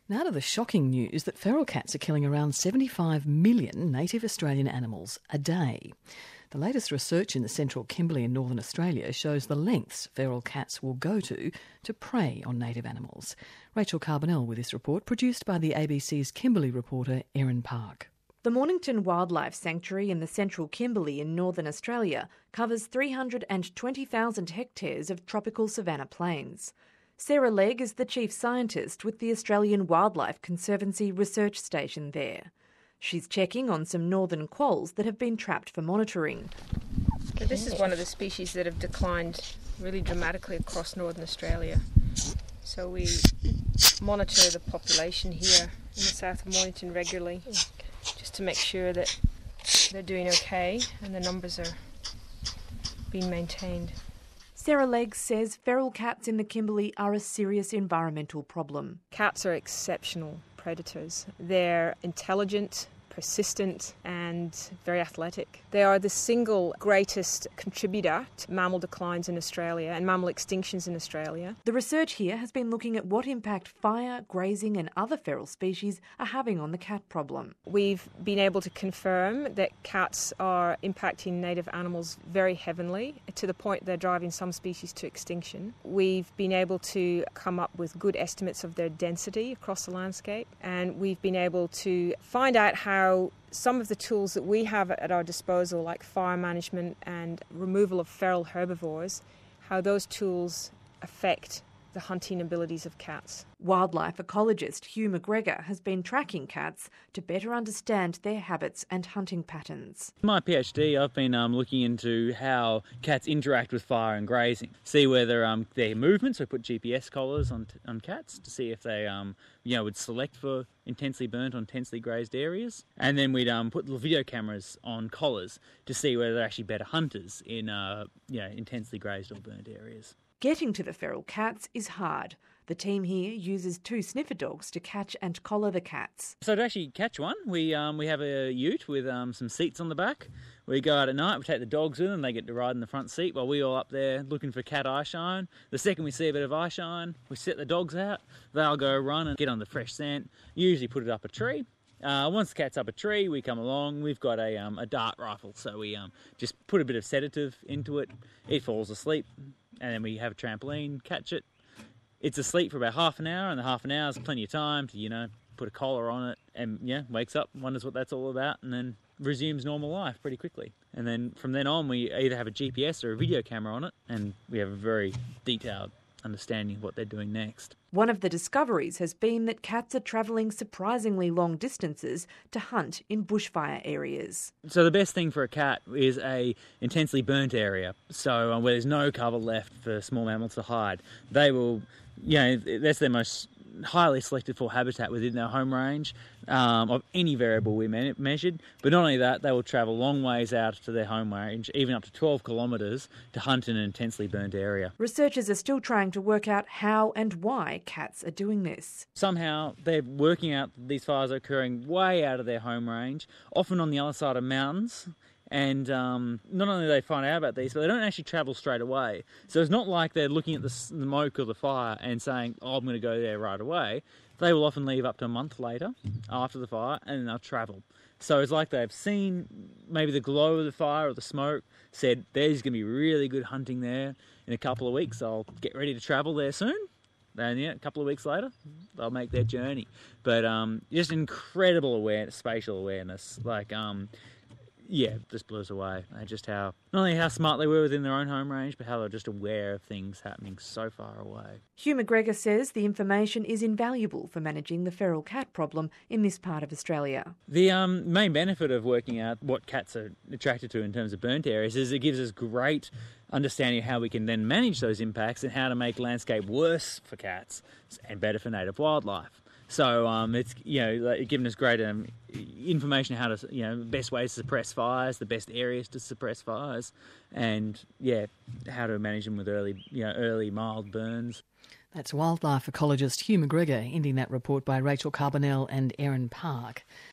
Now to the shocking news that feral cats are killing around 75 million native Australian animals a day. The latest research in the central Kimberley in northern Australia shows the lengths feral cats will go to prey on native animals. Rachel Carbonell with this report, produced by the ABC's Kimberley reporter Erin Park. The Mornington Wildlife Sanctuary in the central Kimberley in northern Australia covers 320,000 hectares of tropical savanna plains. Sarah Legg is the chief scientist with the Australian Wildlife Conservancy research station there. She's checking on some northern quolls that have been trapped for monitoring. So this is one of the species that have declined really dramatically across northern Australia. So we monitor the population here in the south of Mornington regularly, just to make sure that they're doing okay and the numbers are being maintained. Sarah Legg says feral cats in the Kimberley are a serious environmental problem. Cats are exceptional predators. They're intelligent, persistent and very athletic. They are the single greatest contributor to mammal declines in Australia and mammal extinctions in Australia. The research here has been looking at what impact fire, grazing and other feral species are having on the cat problem. We've been able to confirm that cats are impacting native animals very heavily, to the point they're driving some species to extinction. We've been able to come up with good estimates of their density across the landscape, and we've been able to find out how some of the tools that we have at our disposal, like fire management and removal of feral herbivores, how those tools affect the hunting abilities of cats. Wildlife ecologist Hugh McGregor has been tracking cats to better understand their habits and hunting patterns. In my PhD, I've been looking into how cats interact with fire and grazing, see whether their movements. We put GPS collars on cats to see if they would select for intensely burnt or intensely grazed areas, and then we'd put little video cameras on collars to see whether they're actually better hunters in intensely grazed or burnt areas. Getting to the feral cats is hard. The team here uses 2 sniffer dogs to catch and collar the cats. So to actually catch one, we have a ute with some seats on the back. We go out at night, we take the dogs with them, they get to ride in the front seat while we all up there looking for cat eye shine. The second we see a bit of eye shine, we set the dogs out. They'll go run and get on the fresh scent, usually put it up a tree. Once the cat's up a tree, we come along. We've got a dart rifle, so we just put a bit of sedative into it. It falls asleep, and then we have a trampoline, catch it. It's asleep for about half an hour, and the half an hour is plenty of time to, put a collar on it, and wakes up, wonders what that's all about, and then resumes normal life pretty quickly. And then from then on, we either have a GPS or a video camera on it, and we have a very detailed understanding of what they're doing next. One of the discoveries has been that cats are travelling surprisingly long distances to hunt in bushfire areas. So the best thing for a cat is a intensely burnt area, so where there's no cover left for small mammals to hide. They will, that's their most highly selected for habitat within their home range of any variable we measured. But not only that, they will travel long ways out to their home range, even up to 12 kilometres, to hunt in an intensely burnt area. Researchers are still trying to work out how and why cats are doing this. Somehow they're working out these fires are occurring way out of their home range, often on the other side of mountains. And not only do they find out about these, but they don't actually travel straight away. So it's not like they're looking at the smoke of the fire and saying, I'm going to go there right away. They will often leave up to a month later after the fire, and then they'll travel. So it's like they've seen maybe the glow of the fire or the smoke, said there's going to be really good hunting there in a couple of weeks. I'll get ready to travel there soon. And a couple of weeks later, they'll make their journey. But just incredible awareness, spatial awareness, just blew us away. Just not only how smart they were within their own home range, but how they're just aware of things happening so far away. Hugh McGregor says the information is invaluable for managing the feral cat problem in this part of Australia. The main benefit of working out what cats are attracted to in terms of burnt areas is it gives us great understanding of how we can then manage those impacts and how to make landscape worse for cats and better for native wildlife. So it's giving us great information how to best ways to suppress fires, the best areas to suppress fires, and how to manage them with early mild burns. That's wildlife ecologist Hugh McGregor ending that report by Rachel Carbonell and Erin Park.